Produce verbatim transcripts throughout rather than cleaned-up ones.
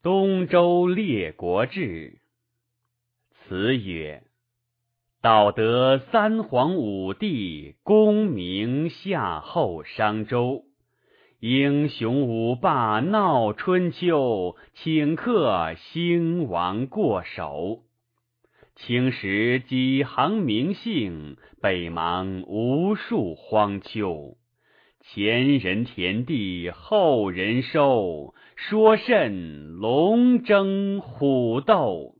东周列国志。词曰：道德三皇五帝，功名夏后商周。英雄五霸闹春秋，顷刻兴亡过手。青史几行名姓，北邙无数荒丘。前人田地，后人收，说甚龙争虎斗。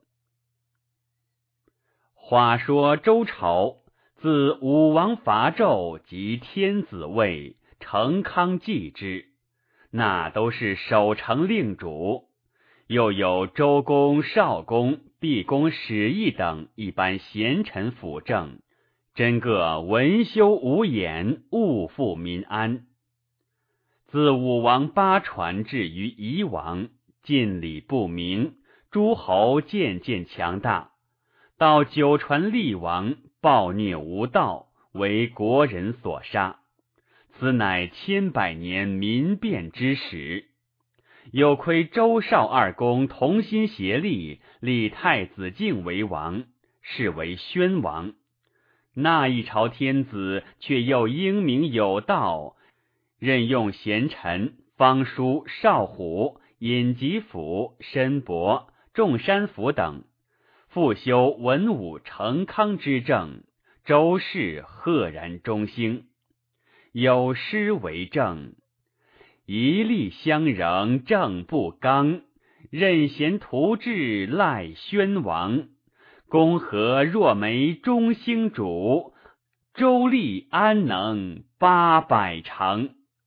话说周朝自武王伐纣及天子位，成康继之，那都是守成令主，又有周公、少公、毕公、史佚等一般贤臣辅政，真个文修武演，务富民安。自武王八传至于夷王，禁礼不明，诸侯渐渐强大，到九传厉王，暴虐无道，为国人所杀。此乃千百年民变之始。有亏周少二公同心协力，立太子敬为王，是为宣王。那一朝天子却又英明有道，任用贤臣方叔、少虎、尹吉甫、申伯、仲山府等，复修文武成康之政，周氏赫然中兴。有诗为证：一力相仍正不刚，任贤图治赖宣王。公和若没中兴主，周立安能八百长。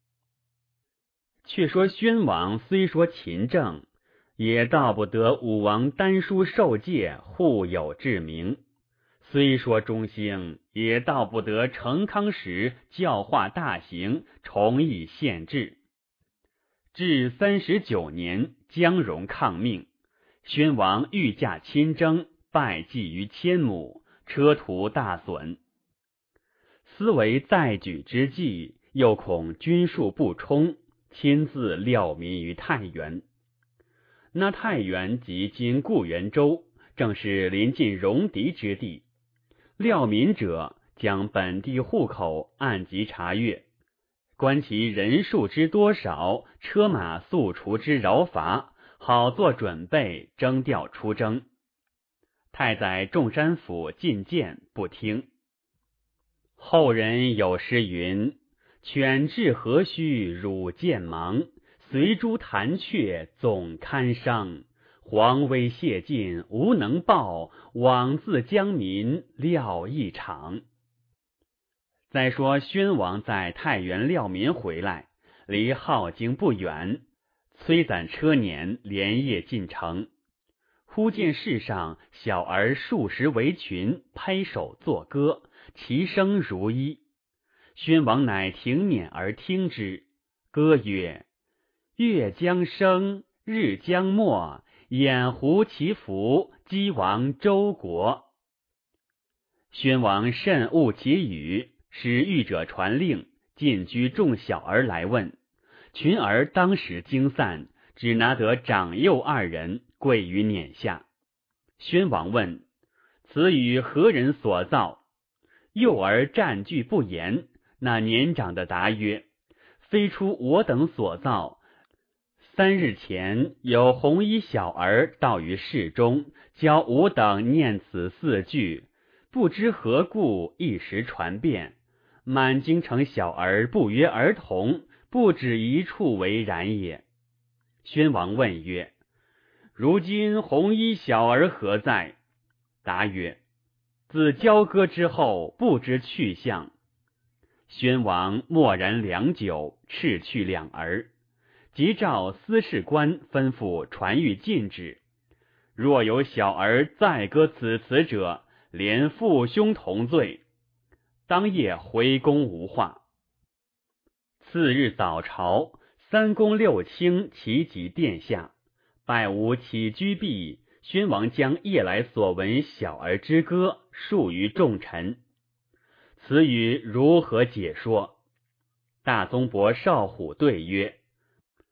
却说宣王虽说勤政，也到不得武王丹书受戒，互有治明；虽说中兴，也到不得成康时教化大行，重议宪制。至三十九年，姜戎抗命，宣王御驾亲征，败绩于千亩，车途大损。思为再举之计，又恐军数不充，亲自料民于太原。那太原即今固原州，正是临近戎狄之地。料民者，将本地户口按级查阅，观其人数之多少，车马速除之饶乏，好做准备，征调出征。太宰仲山府进谏不听。后人有诗云：犬至何须汝见忙，随猪弹雀总堪伤。皇威谢尽无能报，枉自将民料一场。再说宣王在太原料民回来，离镐京不远，催攒车辇，连夜进城。忽见市上小儿数十围群，拍手作歌，其声如一。宣王乃停辇而听之，歌曰：月将升，日将没，掩狐祈福，击亡周国。宣王甚恶其语，使御者传令，进居众小儿来问。群儿当时惊散，只拿得长幼二人跪于辇下。宣王问：此语何人所造？幼儿占据不言。那年长的答曰：非出我等所造。三日前有红衣小儿到于室中，教吾等念此四句，不知何故一时传遍，满京城小儿不约而同，不止一处为然也。宣王问曰：如今红衣小儿何在？答曰：自交割之后，不知去向。宣王默然良久，斥去两儿，即召司事官吩咐传谕禁止，若有小儿再歌此词者，连父兄同罪。当夜回宫无话。次日早朝，三公六卿齐集殿下，拜吾起居毕，宣王将夜来所闻小儿之歌述于众臣。此语如何解说？大宗伯少虎对曰：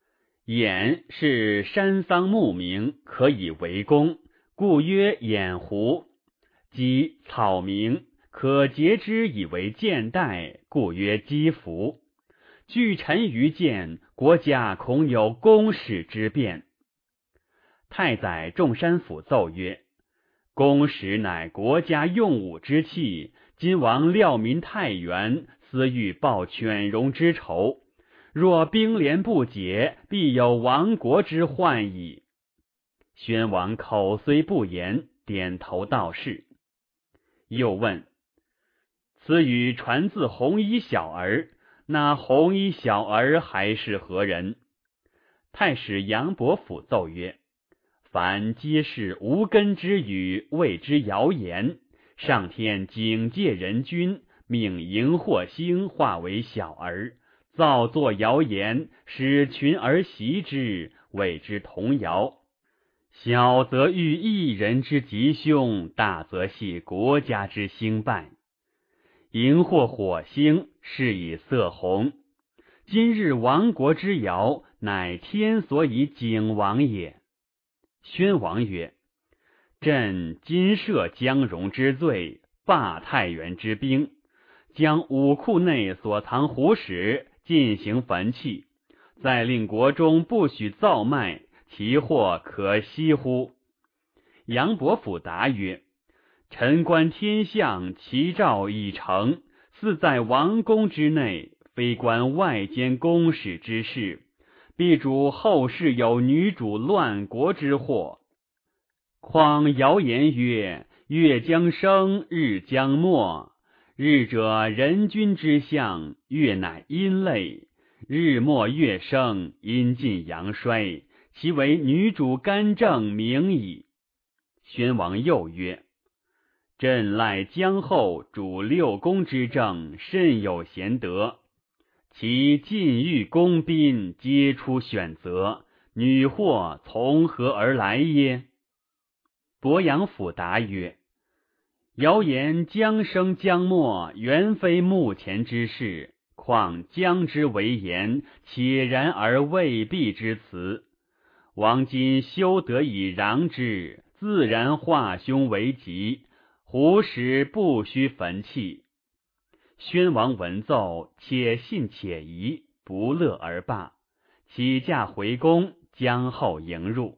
偃是山桑木名，可以为功，故曰偃胡。鸡草名，可结之以为剑带，故曰鸡服。据臣愚见，国家恐有公使之变。太宰仲山府奏曰：公使乃国家用武之器，今王料民太原，私欲报犬戎之仇。若兵连不解，必有亡国之患矣。宣王口虽不言，点头道是。又问：此语传自红衣小儿，那红衣小儿还是何人？太史杨伯甫奏曰：凡皆是无根之语，谓之谣言。上天警戒人君，命荧惑星化为小儿，造作谣言，使群儿习之，谓之童谣。小则遇一人之吉凶，大则系国家之兴败。荧惑火星，是以色红。今日亡国之谣，乃天所以警王也。宣王曰：朕今赦江戎之罪，罢太原之兵，将武库内所藏胡史进行焚弃，再令国中不许造卖，其祸可惜乎？杨伯甫答曰：臣观天象，其兆已成，似在王宫之内，非观外间公使之事，必主后世有女主乱国之祸。况谣言曰：月将升，日将没。日者人君之象，月乃阴类；日没月升，阴尽阳衰，其为女主干政明矣。宣王又曰：朕赖姜后主六宫之政，甚有贤德，其禁欲公宾，皆出选择，女祸从何而来耶？伯阳甫答曰：谣言将生将没，原非目前之事，况将之为言，且然而未必之辞。王今休得以攘之，自然化凶为吉，胡使不须焚弃。宣王闻奏，且信且疑，不乐而罢，起驾回宫，将后迎入。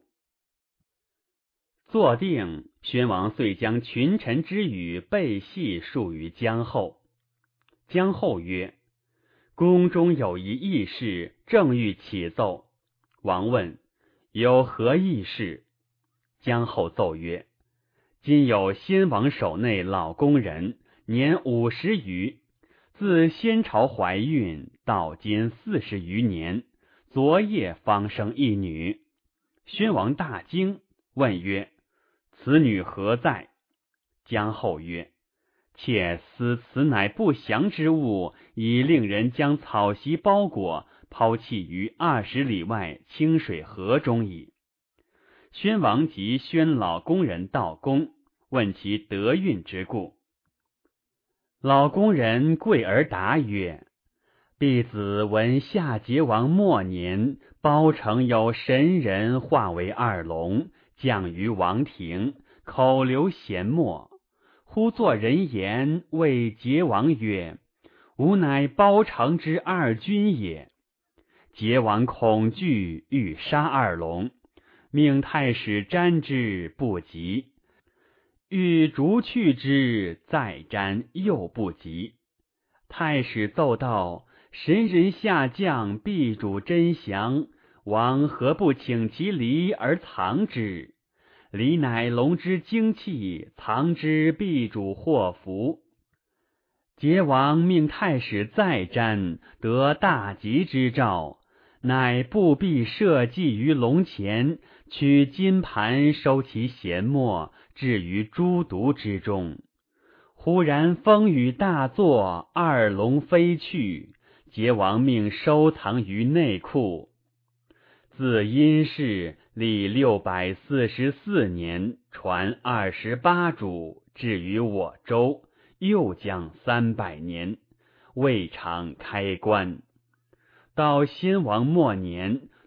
坐定，宣王遂将群臣之语备细述于姜后。姜后曰：宫中有一议事，正欲启奏。王问：有何议事？姜后奏曰：今有先王守内老宫人，年五十余，自先朝怀孕，到今四十余年，昨夜方生一女。宣王大惊，问曰：此女何在？姜后曰：妾思此乃不祥之物，以令人将草席包裹，抛弃于二十里外清水河中矣。宣王即宣老宫人到宫，问其得孕之故。老宫人跪而答曰：婢子闻夏桀王末年，包城有神人化为二龙，降于王庭，口流咸沫。忽作人言，谓桀王曰：吾乃包城之二君也。桀王恐惧，欲杀二龙，命太史瞻之，不及；欲逐去之，再瞻，又不及。太史奏道：神人下降，必主真降，王何不请其离而藏之？离乃龙之精气，藏之必主祸福。桀王命太史再瞻，得大吉之兆，乃不必设祭于龙前，取金盘收其咸沫，置于猪犊之中。忽然风雨大作，二龙飞去，桀王命收藏于内库。自殷氏历六百四十四年，传二十八主，至于我州，又将三百年，未尝开关。到先王末年，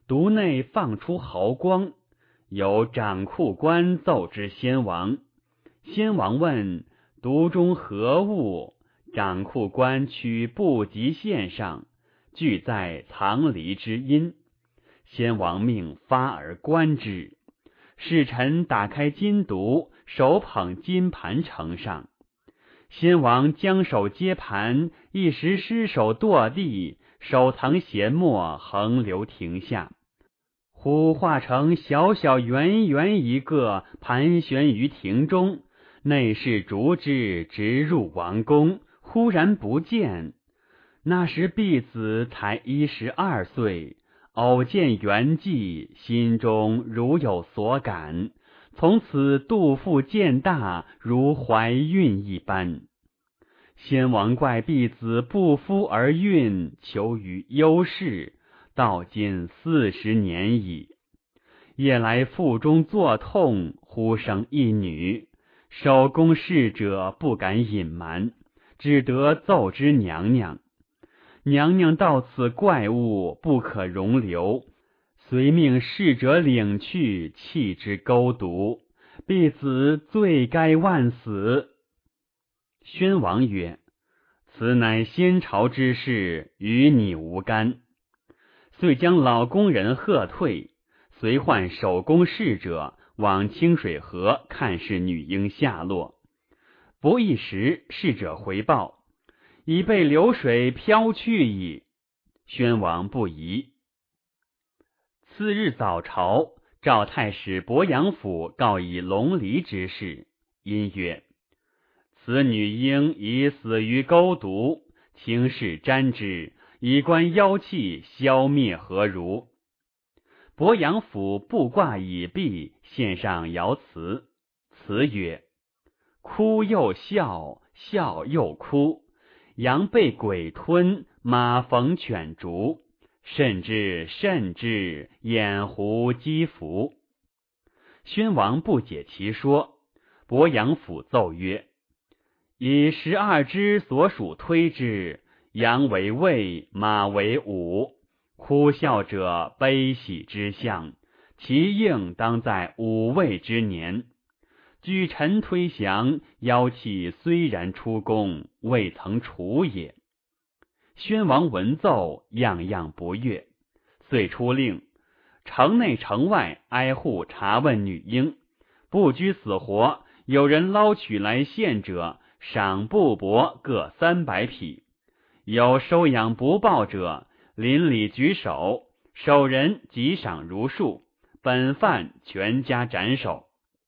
独内放出毫光，有掌库官奏之先王。先王问毒中何物，掌库官取不及线上，俱在藏离之阴。先王命发而观之，侍臣打开金毒，手捧金盘呈上。先王将手接盘，一时失手堕地，手藏咸沫横流庭下，忽化成小小圆圆一个，盘旋于庭中。内侍逐之，直入王宫，忽然不见。那时婢子才一十二岁，偶见圆寂，心中如有所感，从此肚腹渐大，如怀孕一般。先王怪婢子不夫而孕，求于幽室，到今四十年矣。夜来腹中作痛，忽生一女，守宫侍者不敢隐瞒，只得奏之娘娘。娘娘到此怪物不可容留，遂命侍者领去，弃之钩毒，婢子罪该万死。宣王曰：此乃先朝之事，与你无干。遂将老宫人喝退，随唤守宫侍者往清水河看视女婴下落。不一时，侍者回报，已被流水飘去矣。宣王不疑。次日早朝，赵太史伯阳府告以龙离之事，因曰：此女婴已死于钩毒，请使沾之，以观妖气消灭何如？伯阳府布挂以壁，献上爻辞。辞曰：哭又笑，笑又哭，羊被鬼吞，马逢犬逐，甚至甚至，眼狐击服。宣王不解其说，伯阳府奏曰：以十二之所属推之，羊为卫，马为武，哭笑者悲喜之象，其应当在五位之年。据臣推详，妖气虽然出宫，未曾除也。宣王闻奏，样样不悦，遂出令，城内城外挨户查问女婴，不拘死活，有人捞取来献者，赏布帛各三百匹；有收养不报者，邻里举手，首人即赏如数，本犯全家斩首。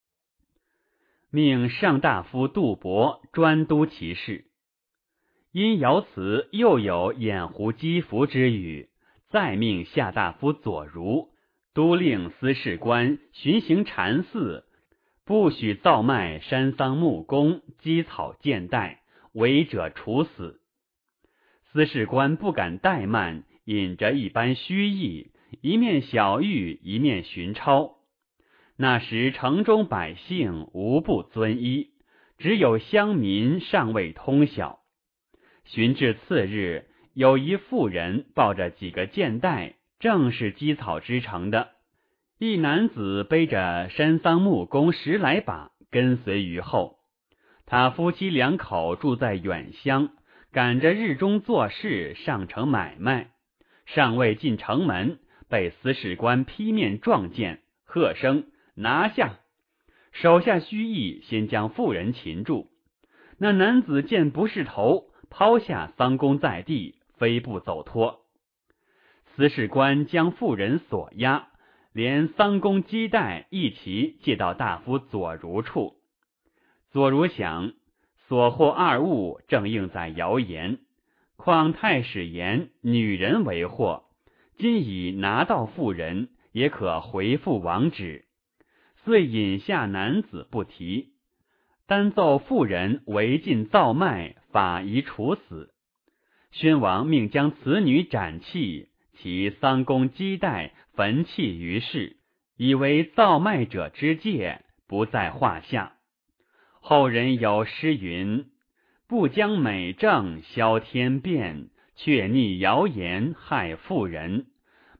命上大夫杜伯专督其事。因爻辞又有掩狐击服之语，再命下大夫左如都令司事官巡行禅寺，不许造卖山桑木工、积草贱贷，违者处死。司事官不敢怠慢，引着一般虚意，一面小玉，一面寻抄。那时城中百姓无不遵依，只有乡民尚未通晓。寻至次日，有一妇人抱着几个箭袋，正是积草织成的。一男子背着山桑木工十来把，跟随于后。他夫妻两口住在远乡，赶着日中做事，上城买卖。尚未进城门，被司事官劈面撞见，喝声拿下。手下须役先将妇人擒住。那男子见不是头，抛下桑工在地，飞步走脱。司事官将妇人所押，连桑工鸡袋一齐借到大夫左如处。左如想，所获二物正应在谣言，况太史言女人为祸，今已拿到妇人，也可回复王旨，遂引下男子不提，单奏妇人违禁造卖，法宜处死。宣王命将此女斩弃，其桑工鸡袋焚弃于市，以为造卖者之戒，不在话下。后人有诗云：不将美政消天变，却逆谣言害妇人。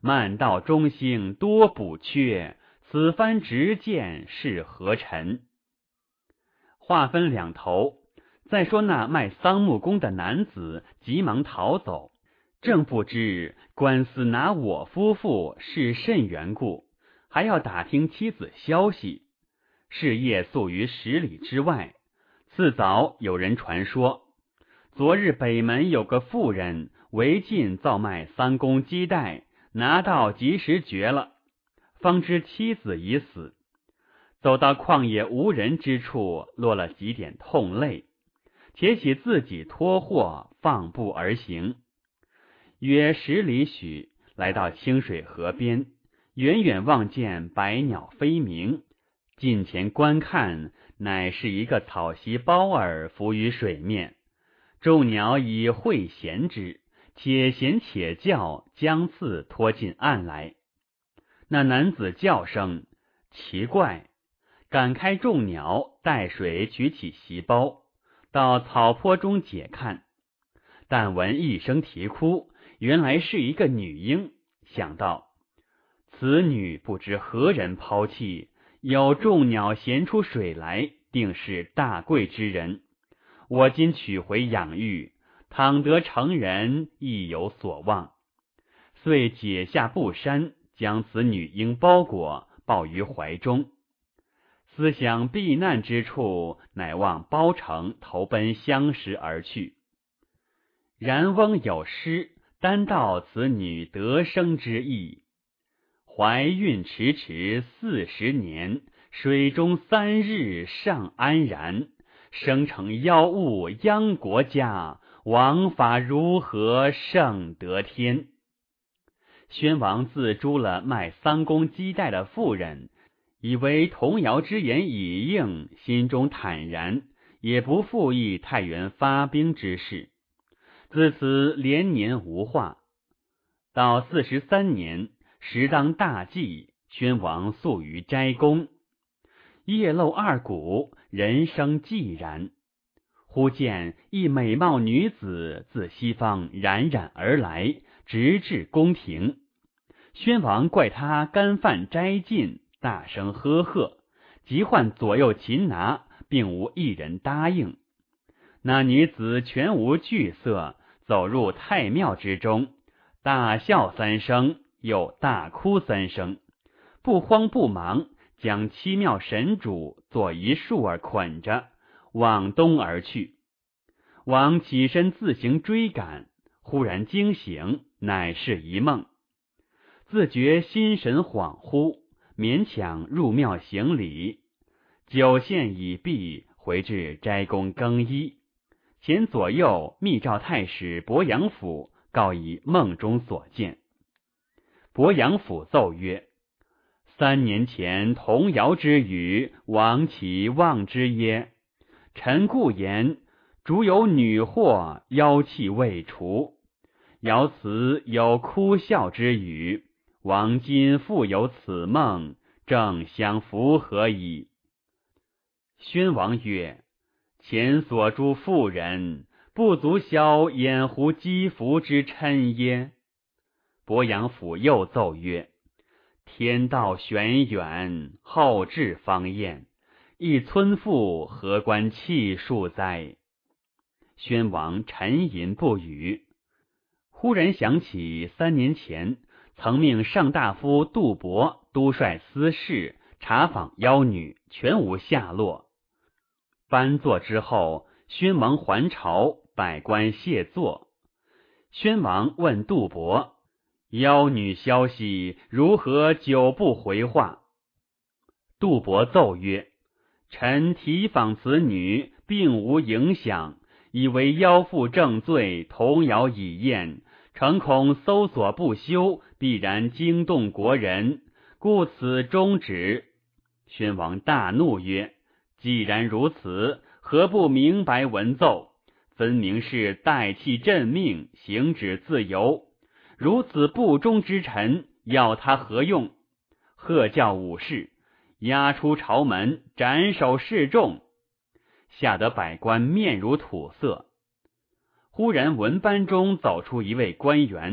漫道中兴多补缺，此番直谏是何臣？话分两头，再说那卖桑木工的男子急忙逃走，正不知官司拿我夫妇是甚缘故，还要打听妻子消息。是夜宿于十里之外，次早有人传说，昨日北门有个妇人违禁造卖三公鸡蛋，拿到及时绝了，方知妻子已死。走到旷野无人之处，落了几点痛泪，且喜自己脱祸，放步而行。约十里许，来到清水河边，远远望见百鸟飞鸣，近前观看，乃是一个草席包耳浮于水面，众鸟以会衔之，且衔且叫，将次拖进岸来。那男子叫声奇怪，赶开众鸟，带水举起席包，到草坡中解看，但闻一声啼哭，原来是一个女婴，想到此女不知何人抛弃，有众鸟衔出水来，定是大贵之人。我今取回养育，倘得成人，亦有所望。遂解下布衫，将此女婴包裹，抱于怀中。思想避难之处，乃望包城投奔相识而去。然翁有诗，单道此女得生之意。怀孕迟迟四十年，水中三日尚安然。生成妖物殃国家，王法如何胜得天？宣王自诛了卖三公鸡蛋的妇人，以为童谣之言已应，心中坦然，也不复议太原发兵之事。自此连年无话。到四十三年，时当大祭，宣王宿于斋宫，夜漏二鼓，人声寂然。忽见一美貌女子自西方冉冉而来，直至宫廷。宣王怪她干饭斋禁，大声呵喝，即唤左右擒拿，并无一人答应。那女子全无惧色，走入太庙之中，大笑三声，又大哭三声，不慌不忙，将七庙神主左一束儿捆着，往东而去。王起身自行追赶，忽然惊醒，乃是一梦。自觉心神恍惚，勉强入庙行礼。酒宴已毕，回至斋宫更衣。前左右密召太史伯阳府，告以梦中所见。伯阳府奏曰：三年前童谣之语，王其忘之耶？臣故言，主有女祸，妖气未除。谣词有哭笑之语，王今复有此梦，正相符合矣。宣王曰：前所诛妇人，不足消掩狐积福之嗔耶？伯阳府又奏曰：天道玄远，后至方验，一村妇何关气数哉？宣王沉吟不语。忽然想起三年前曾命上大夫杜伯督率司事查访妖女，全无下落。颁座之后，宣王还朝，百官谢座。宣王问杜伯：妖女消息如何久不回话？杜伯奏曰：臣提访此女，并无影响，以为妖妇正罪，童谣已验，诚恐搜索不休，必然惊动国人，故此终止。宣王大怒曰：既然如此，何不明白文奏？分明是代弃朕命，行止自由。如此不忠之臣，要他何用？喝叫武士，押出朝门，斩首示众。吓得百官面如土色。忽然文班中走出一位官员，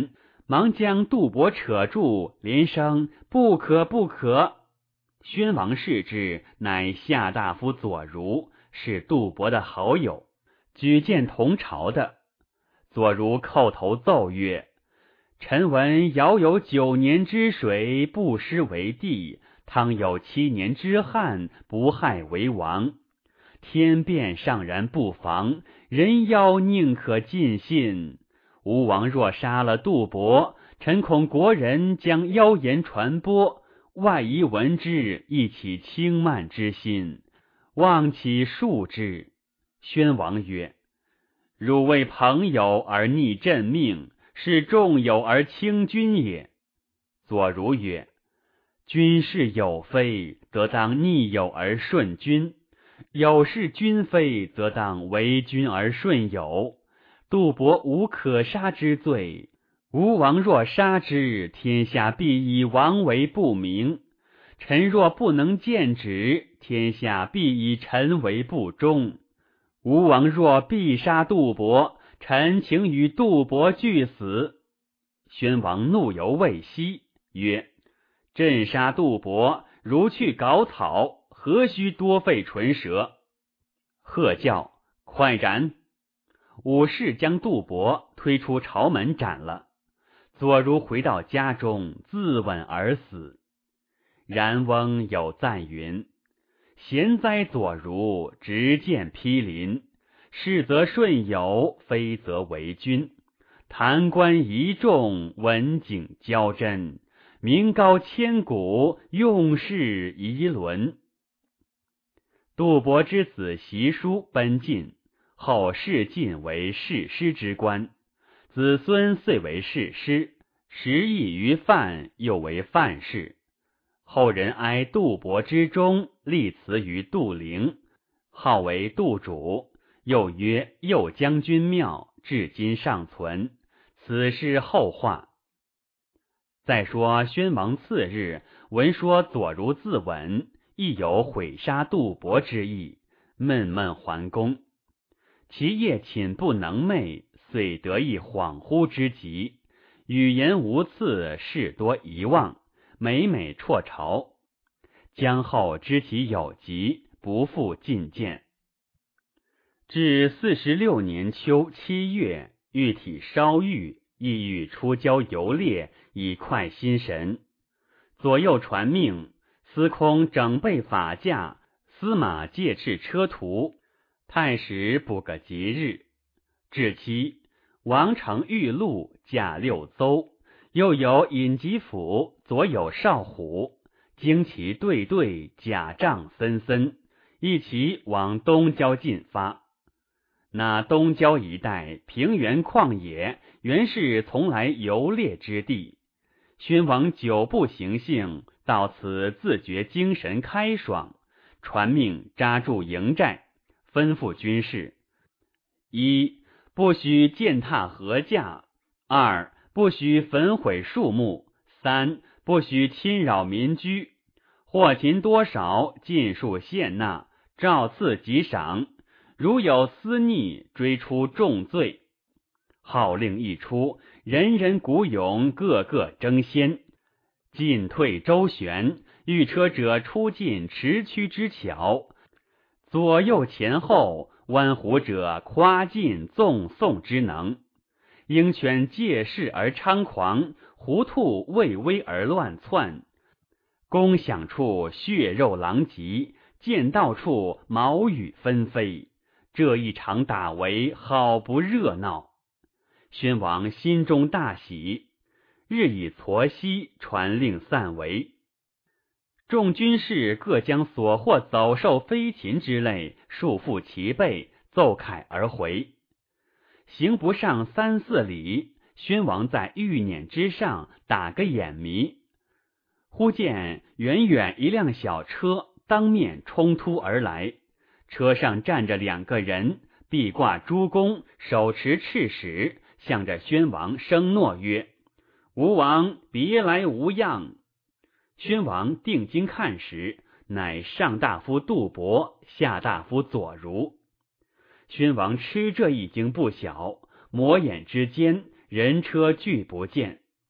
忙将杜伯扯住，连声不可不可。宣王视之，乃夏大夫左如，是杜伯的好友，举荐同朝的。左如叩头奏曰：臣闻尧有九年之水，不失为帝；汤有七年之旱，不害为王。天变尚然不防，人妖宁可尽信。吴王若杀了杜伯，臣恐国人将妖言传播，外夷闻之，亦起轻慢之心，望其恕之。宣王曰：汝为朋友而逆朕命，是众友而轻君也。左如曰：君是有非，则当逆友而顺君；有是君非，则当为君而顺友。杜伯无可杀之罪，吴王若杀之，天下必以王为不明；臣若不能谏止，天下必以臣为不忠。吴王若必杀杜伯，臣请与杜伯俱死。宣王怒犹未息，曰：朕杀杜伯，如去稿草，何须多费唇舌？喝叫，快斩！武士将杜伯推出朝门斩了。左如回到家中，自刎而死。然翁有赞云：贤哉左如，执剑披临，是则顺友，非则为君。弹冠一众，文景交真，名高千古，用事宜伦。杜伯之子习书奔晋，后仕晋为士师之官，子孙遂为士师，食邑于范，又为范氏。后人哀杜伯之忠，立祠于杜陵，号为杜主，又曰右将军庙，至今尚存。此是后话。再说宣王次日，闻说左如自刎，亦有毁杀杜伯之意，闷闷还宫。其夜寝不能寐，遂得一恍惚之疾，语言无次，事多遗忘，每每辍朝。姜后知其有疾，不复进谏。至四十六年秋七月，玉体稍愈，意欲出郊游猎，以快心神。左右传命，司空整备法驾，司马借敕车途，太史补个吉日。至期，王承玉鹿，驾六邹，又有尹吉甫，左有少虎，旌旗对对，甲仗森森，一齐往东郊进发。那东郊一带平原旷野，原是从来游猎之地。宣王久不行幸，到此自觉精神开爽，传命扎筑营寨，吩咐军士：一、不许践踏禾稼；二、不许焚毁树木；三、不许侵扰民居。获禽多少，尽数献纳，照次级赏。如有私逆，追出重罪。号令一出，人人鼓勇，个个争先。进退周旋，御车者出进驰驱之巧，左右前后，弯胡者夸进纵送之能。鹰犬借势而猖狂，狐兔畏威而乱窜。弓响处血肉狼藉，剑到处矛羽纷飞。这一场打围，好不热闹。宣王心中大喜，日以痤兮，传令散围。众军士各将所获走兽飞禽之类束缚其背，奏凯而回。行不上三四里，宣王在玉辇之上打个眼迷，忽见远远一辆小车当面冲突而来，车上站着两个人，臂挂诸弓，手持赤矢，向着宣王声诺曰：吴王别来无恙。宣王定睛看时，乃上大夫杜伯，下大夫左如。宣王吃这一惊不小，抹眼之间，人车俱不见。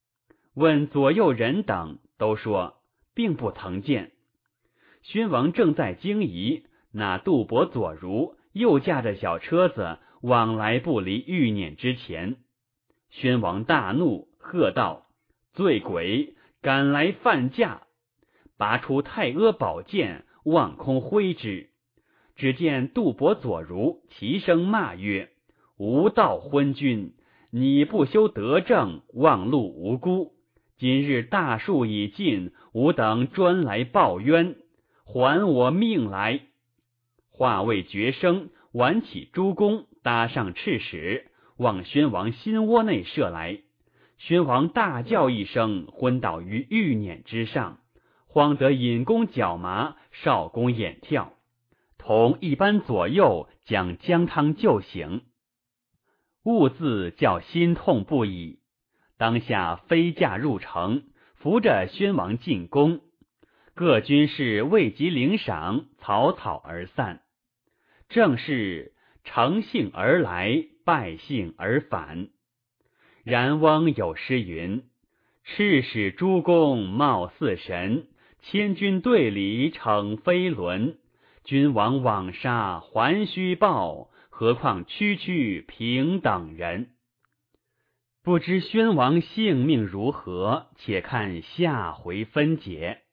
问左右人等，都说并不曾见。宣王正在惊疑，那杜伯左如又驾着小车子往来不离玉辇之前。宣王大怒，喝道：醉鬼，敢来犯驾！拔出太阿宝剑，望空挥之。只见杜伯左如齐声骂曰：无道昏君，你不修德政，妄戮无辜。今日大数已尽，吾等专来报冤，还我命来！话未绝声，挽起诸弓，搭上赤矢，往宣王心窝内射来。宣王大叫一声，昏倒于玉辇之上，慌得引弓脚麻，少弓眼跳，同一班左右将姜汤救醒。兀自叫心痛不已，当下飞驾入城，扶着宣王进宫。各军士未及领赏，草草而散。正是乘兴而来，败兴而返。然翁有诗云：赤使诸公貌似神，千军队里逞飞轮。君王枉杀还须报，何况区区平等人。不知宣王性命如何，且看下回分解。